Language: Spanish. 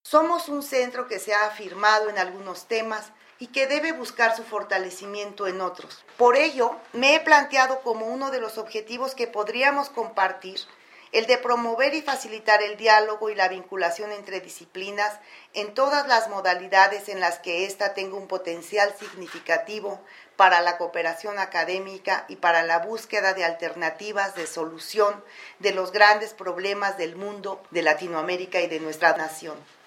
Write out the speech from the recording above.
Somos un centro que se ha afirmado en algunos temas y que debe buscar su fortalecimiento en otros. Por ello, me he planteado como uno de los objetivos que podríamos compartir el de promover y facilitar el diálogo y la vinculación entre disciplinas en todas las modalidades en las que ésta tenga un potencial significativo para la cooperación académica y para la búsqueda de alternativas de solución de los grandes problemas del mundo, de Latinoamérica y de nuestra nación.